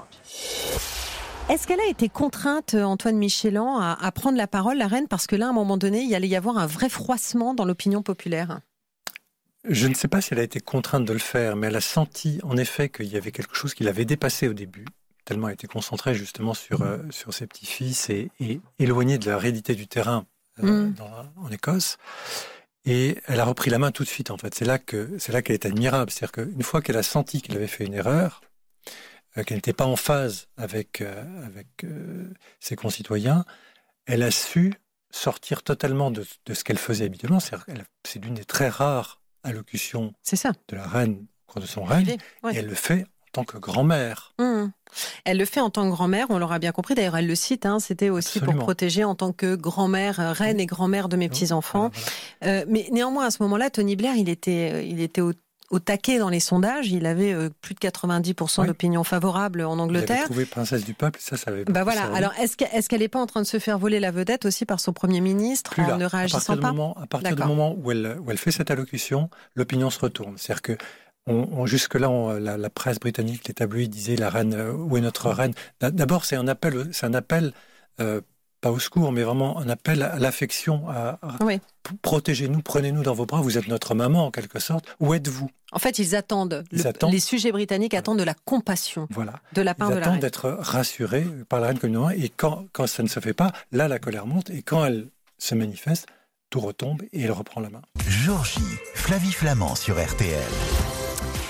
Est-ce qu'elle a été contrainte, Antoine Michelan, à, à prendre la parole, la reine, parce que là, à un moment donné, il allait y avoir un vrai froissement dans l'opinion populaire ? Je ne sais pas si elle a été contrainte de le faire, mais elle a senti en effet qu'il y avait quelque chose qui l'avait dépassé au début, tellement elle était concentrée justement sur, euh, sur ses petits-fils et, et éloignée de la réalité du terrain euh, mmh. dans, en Écosse. Et elle a repris la main tout de suite, en fait. C'est là que, c'est là qu'elle est admirable. C'est-à-dire qu'une fois qu'elle a senti qu'elle avait fait une erreur, euh, qu'elle n'était pas en phase avec, euh, avec euh, ses concitoyens, elle a su sortir totalement de, de ce qu'elle faisait habituellement. C'est, elle, c'est l'une des très rares allocution c'est ça. de la reine au cours de son règne, ouais. Et elle le fait en tant que grand-mère. Mmh. Elle le fait en tant que grand-mère, on l'aura bien compris, d'ailleurs elle le cite, hein, c'était aussi Absolument. Pour protéger en tant que grand-mère, reine et grand-mère de mes petits-enfants. Voilà, voilà. Euh, mais néanmoins, à ce moment-là, Tony Blair, il était, il était au Au taquet dans les sondages, il avait euh, plus de quatre-vingt-dix pour cent oui. d'opinion favorable en Angleterre. Il avait trouvé princesse du peuple, ça, ça avait. Bah voilà. Servi. Alors, est-ce, que, est-ce qu'elle n'est pas en train de se faire voler la vedette aussi par son premier ministre plus en là. ne réagissant à pas moment, À partir D'accord. du moment où elle, où elle fait cette allocution, l'opinion se retourne. C'est-à-dire que on, on, jusque-là, on, la, la presse britannique, les tabloïds disaient la reine, euh, où est notre reine ? D'abord, c'est un appel, c'est un appel. Euh, pas au secours, mais vraiment un appel à l'affection, à, à oui. protégez-nous, prenez-nous dans vos bras, vous êtes notre maman en quelque sorte, où êtes-vous ? En fait, ils attendent, ils le, attendent les sujets britanniques attendent de la compassion voilà. de la part ils de la reine. Ils attendent d'être rassurés par la reine communément, et quand, quand ça ne se fait pas, là la colère monte, et quand elle se manifeste, tout retombe et elle reprend la main. Georgie, Flavie Flamand sur R T L.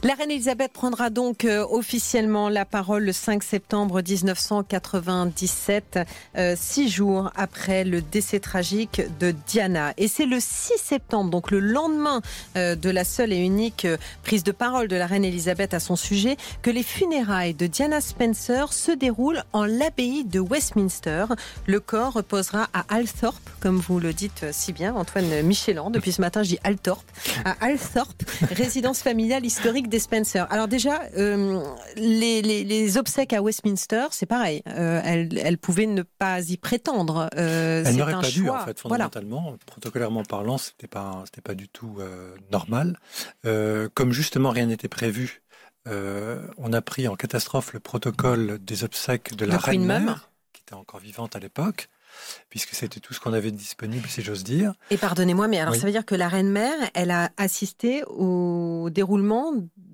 La reine Elisabeth prendra donc euh, officiellement la parole le cinq septembre dix-neuf cent quatre-vingt-dix-sept, euh, six jours après le décès tragique de Diana. Et c'est le six septembre, donc le lendemain euh, de la seule et unique euh, prise de parole de la reine Elisabeth à son sujet, que les funérailles de Diana Spencer se déroulent en l'abbaye de Westminster. Le corps reposera à Althorpe, comme vous le dites si bien, Antoine Michelan. Depuis ce matin, je dis Althorpe. À Althorpe, résidence familiale historique des Spencer. Alors déjà, euh, les, les, les obsèques à Westminster, c'est pareil. Euh, elles, elles pouvaient ne pas y prétendre. Euh, elles n'auraient pas choix. dû, en fait, fondamentalement. Voilà. Protocolairement parlant, c'était pas, c'était pas du tout euh, normal. Euh, comme justement rien n'était prévu, euh, on a pris en catastrophe le protocole des obsèques de la Le reine mère, mère, qui était encore vivante à l'époque, puisque c'était tout ce qu'on avait disponible, si j'ose dire. Et pardonnez-moi, mais alors oui. ça veut dire que la reine-mère, elle a assisté au déroulement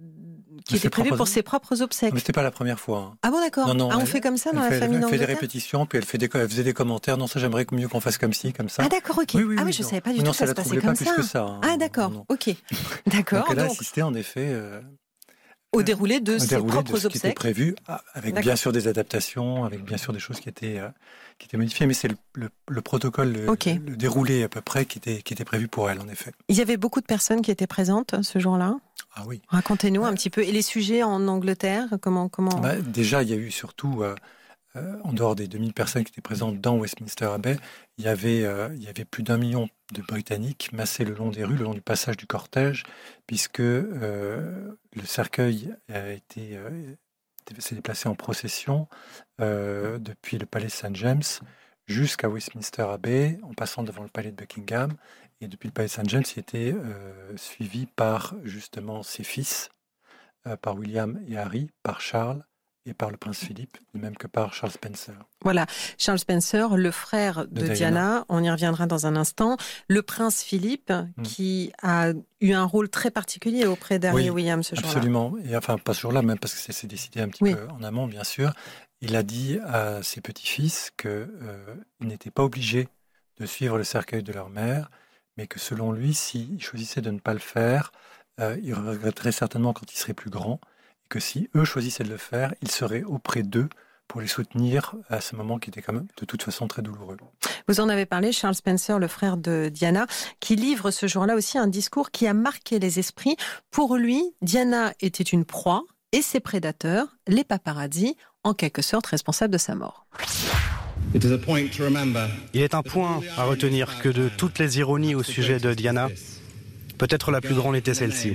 qui était prévu pour ses propres obsèques. Mais c'était pas la première fois. Hein. Ah bon, d'accord. Non, non, ah, on elle, fait comme ça dans la fait, famille d'Angleterre. Elle fait des répétitions, puis elle, fait des, elle faisait des commentaires. Non, ça, j'aimerais mieux qu'on fasse comme ci, comme ça. Ah d'accord, ok. Oui, oui, ah oui, oui, je non. savais pas du non, tout que ça, ça se passait pas comme plus ça. Que ça hein. Ah d'accord, non. ok. D'accord. Donc elle a donc, assisté en effet euh, au déroulé de au ses déroulé propres de ce obsèques. qui était prévu, avec bien sûr des adaptations, avec bien sûr des choses qui étaient, euh, qui étaient modifiées, mais c'est le, le, le protocole, le, okay. le déroulé à peu près qui était, qui était prévu pour elle en effet. Il y avait beaucoup de personnes qui étaient présentes ce jour-là. Ah oui. Racontez-nous un petit peu. Et les sujets en Angleterre, comment, comment... Bah, déjà, il y a eu surtout, euh, euh, en dehors des deux mille personnes qui étaient présentes dans Westminster Abbey, il y avait, euh, il y avait plus d'un million de Britanniques massés le long des rues, le long du passage du cortège, puisque euh, le cercueil a été, euh, s'est déplacé en procession euh, depuis le palais Saint James jusqu'à Westminster Abbey, en passant devant le palais de Buckingham. Et depuis le palais Saint James, il était euh, suivi par justement ses fils, euh, par William et Harry, par Charles et par le prince Philippe, de même que par Charles Spencer. Voilà, Charles Spencer, le frère de, de Diana. Diana, on y reviendra dans un instant. Le prince Philippe, mmh. qui a eu un rôle très particulier auprès d'Harry oui, et William ce jour-là. Absolument, et enfin pas ce jour-là, même parce que c'est décidé un petit oui. peu en amont, bien sûr. Il a dit à ses petits-fils qu'ils euh, n'étaient pas obligés de suivre le cercueil de leur mère, mais que selon lui, s'ils choisissaient de ne pas le faire, euh, ils regretteraient certainement quand ils seraient plus grands, et que si eux choisissaient de le faire, ils seraient auprès d'eux pour les soutenir à ce moment qui était quand même de toute façon très douloureux. Vous en avez parlé, Charles Spencer, le frère de Diana, qui livre ce jour-là aussi un discours qui a marqué les esprits. Pour lui, Diana était une proie, et ses prédateurs, les paparazzi, en quelque sorte responsables de sa mort. Il est un point à retenir que de toutes les ironies au sujet de Diana, peut-être la plus grande était celle-ci.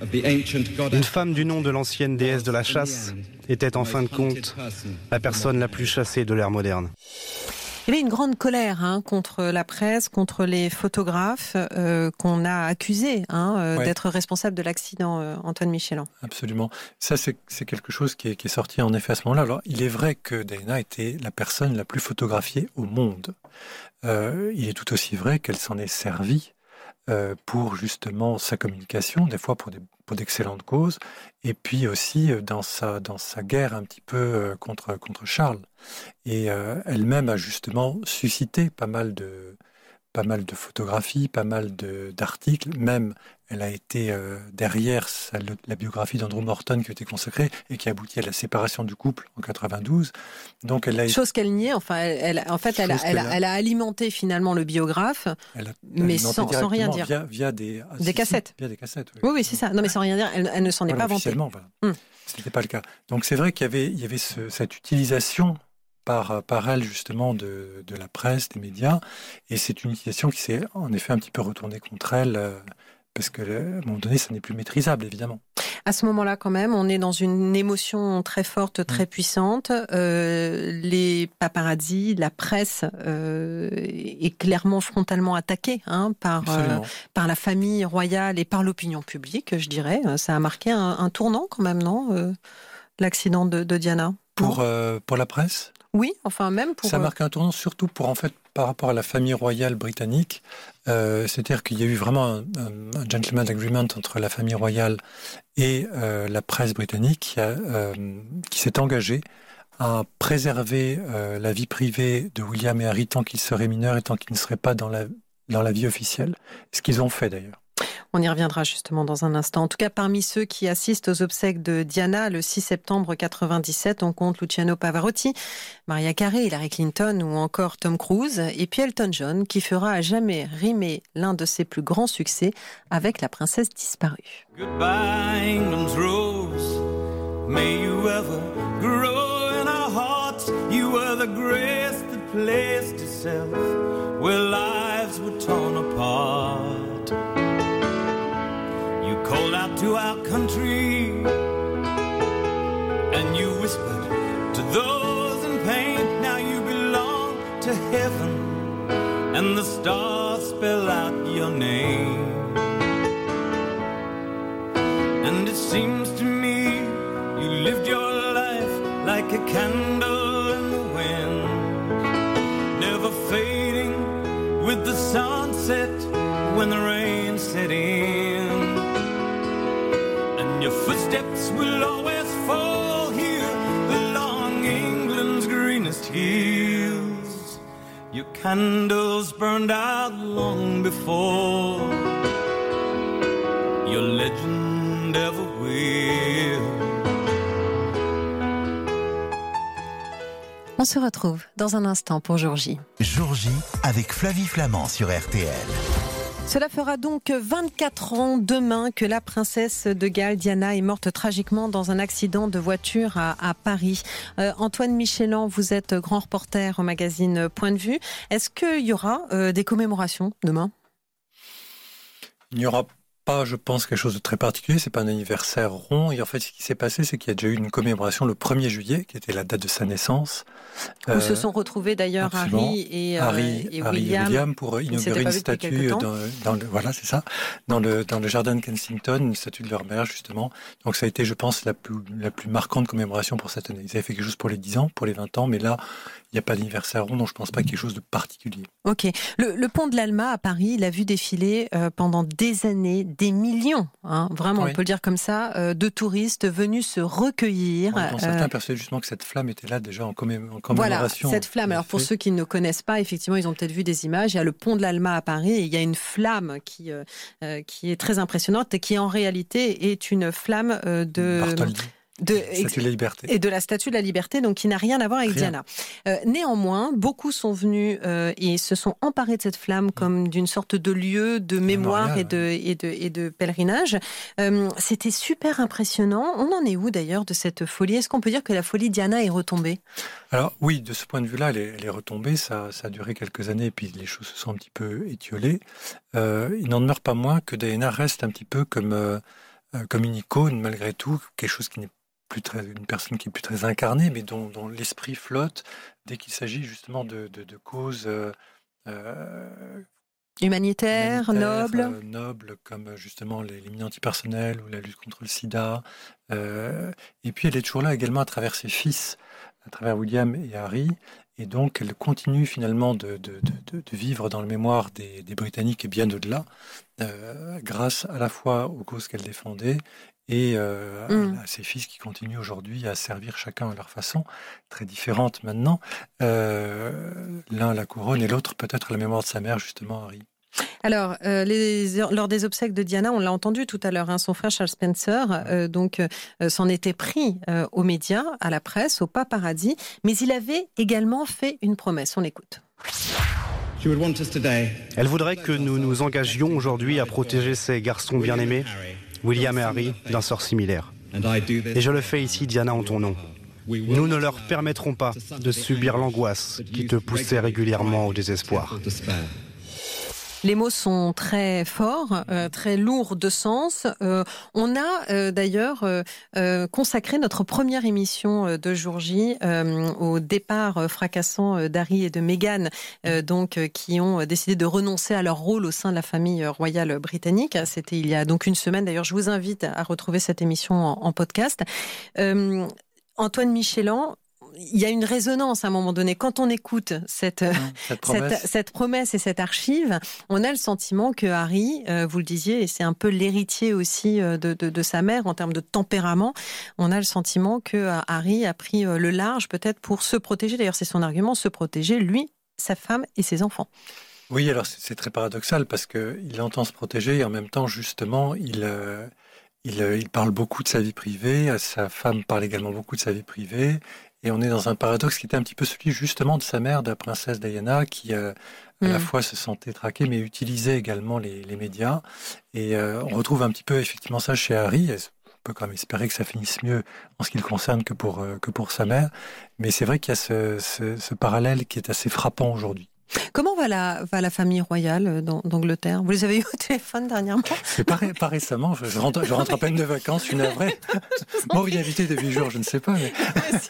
Une femme du nom de l'ancienne déesse de la chasse était en fin de compte la personne la plus chassée de l'ère moderne. Il y avait une grande colère hein, contre la presse, contre les photographes euh, qu'on a accusés hein, euh, ouais. d'être responsables de l'accident, euh, Antoine Michelan. Absolument. Ça, c'est, c'est quelque chose qui est, qui est sorti en effet à ce moment-là. Alors, il est vrai que Diana était la personne la plus photographiée au monde. Euh, il est tout aussi vrai qu'elle s'en est servie euh, pour justement sa communication, des fois pour, des, pour d'excellentes causes, et puis aussi dans sa, dans sa guerre un petit peu euh, contre, contre Charles. Et euh, elle-même a justement suscité pas mal de, pas mal de photographies, pas mal de, d'articles. Même, elle a été euh, derrière sa, le, la biographie d'Andrew Morton qui a été consacrée et qui a abouti à la séparation du couple en quatre-vingt-douze. Donc, elle a chose été... qu'elle niait. Enfin, elle, elle, en fait, elle a, elle, a, elle a alimenté finalement le biographe, elle a, mais sans, sans rien dire. Via, via des, des si, cassettes. Si, via des cassettes. Oui, oui, oui c'est ça. Non, mais sans rien dire, elle, elle ne s'en est voilà, pas vantée. Voilà. Hum. Ce n'était pas le cas. Donc, c'est vrai qu'il y avait, il y avait ce, cette utilisation par, par elle justement de, de la presse, des médias, et c'est une utilisation qui s'est en effet un petit peu retournée contre elle, euh, parce qu'à un moment donné, ça n'est plus maîtrisable, évidemment. À ce moment-là, quand même, on est dans une émotion très forte, très mmh. puissante. Euh, les paparazzi, la presse euh, est clairement frontalement attaquée hein, par, euh, par la famille royale et par l'opinion publique, je dirais. Ça a marqué un, un tournant quand même, non euh, l'accident de, de Diana. Pour, euh, pour la presse ? Oui, enfin même pour... Ça marque un tournant surtout pour, en fait, par rapport à la famille royale britannique. Euh, c'est-à-dire qu'il y a eu vraiment un, un, un gentleman agreement entre la famille royale et euh, la presse britannique qui, a, euh, qui s'est engagée à préserver euh, la vie privée de William et Harry tant qu'ils seraient mineurs et tant qu'ils ne seraient pas dans la, dans la vie officielle. Ce qu'ils ont fait d'ailleurs. On y reviendra justement dans un instant. En tout cas, parmi ceux qui assistent aux obsèques de Diana le six septembre quatre-vingt-dix-sept, on compte Luciano Pavarotti, Mariah Carey, Hillary Clinton ou encore Tom Cruise. Et puis Elton John, qui fera à jamais rimer l'un de ses plus grands succès avec La princesse disparue. Goodbye, England's rose. May you ever grow in our hearts. You were the grace that placed itself where lives were torn apart. You called out to our country and you whispered to those in pain. Now you belong to heaven and the stars spell out your name. And it seems to me you lived your life like a candle in the wind, never fading with the sunset when the rain set in. And your footsteps will always fall here along England's greenest hills. Your candles burned out long before your legend ever will. On se retrouve dans un instant pour Jour J. Jour J avec Flavie Flamand sur R T L. Cela fera donc vingt-quatre ans demain que la princesse de Galles, Diana, est morte tragiquement dans un accident de voiture à, à Paris. Euh, Antoine Michelan, vous êtes grand reporter au magazine Point de Vue. Est-ce qu'il y aura euh, des commémorations demain ? Il n'y aura pas, je pense, quelque chose de très particulier. C'est pas un anniversaire rond. Et en fait, ce qui s'est passé, c'est qu'il y a déjà eu une commémoration le premier juillet, qui était la date de sa naissance. Où euh, se sont retrouvés d'ailleurs Harry et, euh, Harry, et Harry William. et William pour inaugurer une statue dans, dans le, voilà, c'est ça, dans le, dans le jardin de Kensington, une statue de leur mère, justement. Donc ça a été, je pense, la plus, la plus marquante commémoration pour cette année. Ils avaient fait quelque chose pour les dix ans, pour les vingt ans, mais là, il n'y a pas d'anniversaire rond, donc je ne pense pas quelque chose de particulier. Ok. Le, le pont de l'Alma à Paris, il a vu défiler euh, pendant des années des millions, hein, vraiment, oui. On peut le dire comme ça, euh, de touristes venus se recueillir. Ouais, certains euh, perçoivent justement que cette flamme était là déjà en, commé- en commémoration. Voilà, cette flamme. Alors pour ceux qui ne connaissent pas, effectivement, ils ont peut-être vu des images. Il y a le pont de l'Alma à Paris et il y a une flamme qui, euh, qui est très impressionnante et qui en réalité est une flamme euh, de... Bartholdi. De, Statue de la Liberté. Et de la Statue de la Liberté, donc qui n'a rien à voir avec rien. Diana. Euh, néanmoins, beaucoup sont venus euh, et se sont emparés de cette flamme comme d'une sorte de lieu de mémoire Mémorial, et, de, ouais. et, de, et de pèlerinage. Euh, c'était super impressionnant. On en est où d'ailleurs de cette folie ? Est-ce qu'on peut dire que la folie Diana est retombée ? Alors oui, de ce point de vue-là, elle est, elle est retombée. Ça, ça a duré quelques années et puis les choses se sont un petit peu étiolées. Euh, il n'en demeure pas moins que Diana reste un petit peu comme, euh, comme une icône malgré tout, quelque chose qui n'est plus très, une personne qui est plus très incarnée, mais dont, dont l'esprit flotte dès qu'il s'agit justement de, de, de causes euh, humanitaires, humanitaires nobles. Euh, nobles, comme justement les, les mines antipersonnelles ou la lutte contre le sida. Euh, et puis elle est toujours là également à travers ses fils, à travers William et Harry. Et donc elle continue finalement de, de, de, de vivre dans la mémoire des, des Britanniques et bien au-delà, euh, grâce à la fois aux causes qu'elle défendait et euh, mmh. à ses fils qui continuent aujourd'hui à servir chacun à leur façon, très différente maintenant. Euh, l'un la couronne et l'autre peut-être la mémoire de sa mère, justement, Harry. Alors, euh, les, lors des obsèques de Diana, on l'a entendu tout à l'heure, hein, son frère Charles Spencer euh, donc, euh, s'en était pris euh, aux médias, à la presse, au paparazzi, mais il avait également fait une promesse. On l'écoute. Elle voudrait que nous nous engagions aujourd'hui à protéger ces garçons bien-aimés, William et Harry, d'un sort similaire. Et je le fais ici, Diana, en ton nom. Nous ne leur permettrons pas de subir l'angoisse qui te poussait régulièrement au désespoir. Les mots sont très forts, euh, très lourds de sens. Euh, on a euh, d'ailleurs euh, euh, consacré notre première émission euh, de Jour J euh, au départ euh, fracassant euh, d'Harry et de Meghan, euh, donc euh, qui ont décidé de renoncer à leur rôle au sein de la famille royale britannique. C'était il y a donc une semaine. D'ailleurs, je vous invite à retrouver cette émission en, en podcast. Euh, Antoine Michelan, il y a une résonance à un moment donné. Quand on écoute cette, cette, promesse. cette, cette promesse et cette archive, on a le sentiment que Harry, euh, vous le disiez, et c'est un peu l'héritier aussi de, de, de sa mère en termes de tempérament, on a le sentiment que Harry a pris le large peut-être pour se protéger. D'ailleurs, c'est son argument, se protéger, lui, sa femme et ses enfants. Oui, alors c'est, c'est très paradoxal parce qu'il entend se protéger et en même temps, justement, il, euh, il, euh, il parle beaucoup de sa vie privée, sa femme parle également beaucoup de sa vie privée, et on est dans un paradoxe qui était un petit peu celui justement de sa mère, de la princesse Diana, qui euh, à mmh. la fois se sentait traquée, mais utilisait également les, les médias. Et euh, on retrouve un petit peu effectivement ça chez Harry. On peut quand même espérer que ça finisse mieux en ce qui le concerne que pour, euh, que pour sa mère. Mais c'est vrai qu'il y a ce, ce, ce parallèle qui est assez frappant aujourd'hui. Comment va la, va la famille royale d'Angleterre ? Vous les avez eu au téléphone dernièrement ? C'est pas, pas récemment, je rentre, je rentre à peine de vacances, je suis navré. Bon, il est invité depuis huit jours, je ne sais pas. Mais...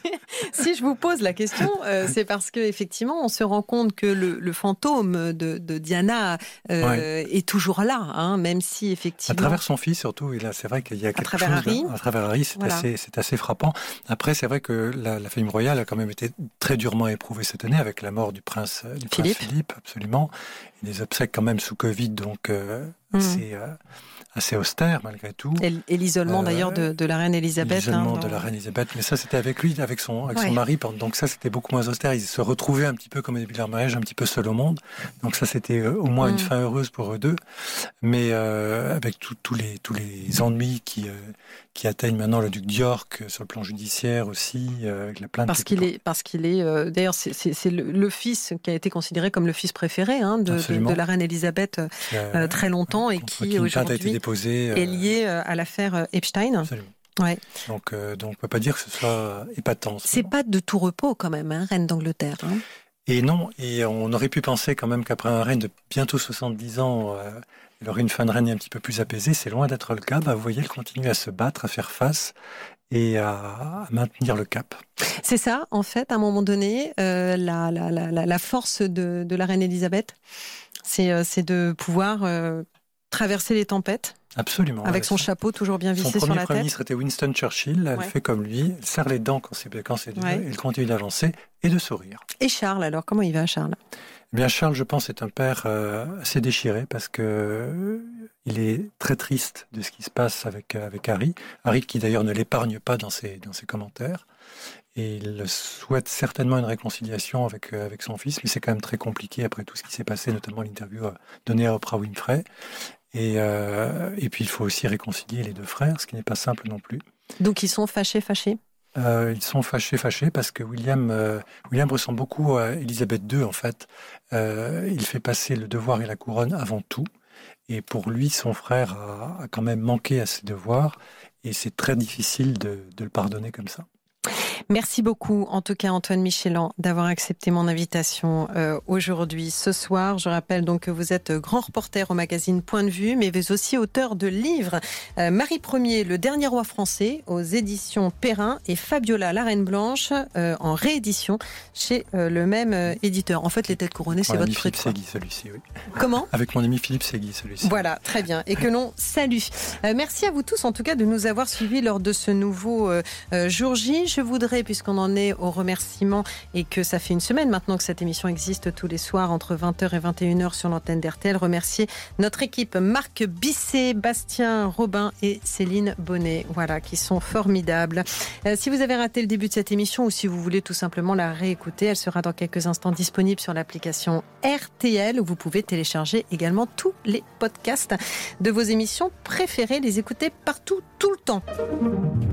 si, si je vous pose la question, euh, c'est parce qu'effectivement, on se rend compte que le, le fantôme de, de Diana euh, ouais. est toujours là, hein, même si effectivement... À travers son fils surtout, et là c'est vrai qu'il y a quelque à travers chose... Harry. À travers Harry, c'est, voilà. assez, c'est assez frappant. Après, c'est vrai que la, la famille royale a quand même été très durement éprouvée cette année avec la mort du prince, du prince Philippe. Philippe, absolument. Et des obsèques quand même sous Covid, donc euh, mmh. assez, euh, assez austère malgré tout. Et, et l'isolement euh, d'ailleurs de, de la reine Elisabeth. L'isolement hein, de dans... la reine Elisabeth, mais ça c'était avec lui, avec son, avec ouais. son mari, donc ça c'était beaucoup moins austère. Ils se retrouvaient un petit peu comme au début de leur mariage, un petit peu seuls au monde. Donc ça c'était euh, au moins mmh. une fin heureuse pour eux deux. Mais euh, avec tous les, tous les ennuis qui, euh, qui atteignent maintenant le duc d'York sur le plan judiciaire aussi, euh, avec la plainte. Parce qu'il est, parce qu'il est, euh, d'ailleurs c'est, c'est, c'est le, le fils qui a été considéré comme le fils préféré hein, de, de, de la reine Elisabeth euh, très longtemps et qui aujourd'hui a été déposé, euh, est lié à l'affaire Epstein. Absolument. Ouais. Donc, euh, donc on ne peut pas dire que ce soit épatant. C'est pas de tout repos quand même, hein, reine d'Angleterre. Hein. Et non, et on aurait pu penser quand même qu'après un règne de bientôt soixante-dix ans, euh, il aurait une fin de règne un petit peu plus apaisée. C'est loin d'être le cas. Bah, vous voyez, elle continue à se battre, à faire face et à, à maintenir le cap. C'est ça, en fait, à un moment donné, euh, la, la, la, la force de, de la reine Elisabeth, c'est, euh, c'est de pouvoir euh, traverser les tempêtes. Absolument. Avec son chapeau toujours bien vissé sur la tête. Son premier Premier ministre était Winston Churchill. Elle ouais. fait comme lui, elle serre les dents quand c'est, quand c'est dur, ouais. elle continue d'avancer et de sourire. Et Charles, alors, comment il va, Charles ? Eh bien, Charles, je pense, est un père euh, assez déchiré parce que euh, il est très triste de ce qui se passe avec, euh, avec Harry. Harry qui d'ailleurs ne l'épargne pas dans ses, dans ses commentaires. Et il souhaite certainement une réconciliation avec, euh, avec son fils, mais c'est quand même très compliqué après tout ce qui s'est passé, notamment l'interview euh, donnée à Oprah Winfrey. Et, euh, et puis il faut aussi réconcilier les deux frères, ce qui n'est pas simple non plus. Donc ils sont fâchés, fâchés euh, Ils sont fâchés, fâchés, parce que William, euh, William ressemble beaucoup à Élisabeth deux, en fait. Euh, il fait passer le devoir et la couronne avant tout. Et pour lui, son frère a, a quand même manqué à ses devoirs. Et c'est très difficile de, de le pardonner comme ça. Merci beaucoup, en tout cas Antoine Michelan, d'avoir accepté mon invitation euh, aujourd'hui, ce soir. Je rappelle donc que vous êtes grand reporter au magazine Point de Vue, mais vous êtes aussi auteur de livres euh, Marie Ier, le dernier roi français, aux éditions Perrin, et Fabiola, la Reine Blanche, euh, en réédition chez euh, le même euh, éditeur. En fait, Les Têtes couronnées, c'est votre truc. Philippe Segui, celui-ci, oui. Comment ? Avec mon ami Philippe Segui, celui-ci. Voilà, très bien, et que l'on salue. Euh, merci à vous tous, en tout cas, de nous avoir suivis lors de ce nouveau euh, euh, jour J. Je voudrais, puisqu'on en est au remerciement et que ça fait une semaine maintenant que cette émission existe tous les soirs entre vingt heures et vingt et une heures sur l'antenne d'R T L, remercier notre équipe Marc Bisset, Bastien Robin et Céline Bonnet, voilà, qui sont formidables. Euh, si vous avez raté le début de cette émission ou si vous voulez tout simplement la réécouter, elle sera dans quelques instants disponible sur l'application R T L où vous pouvez télécharger également tous les podcasts de vos émissions préférées, les écouter partout, tout le temps.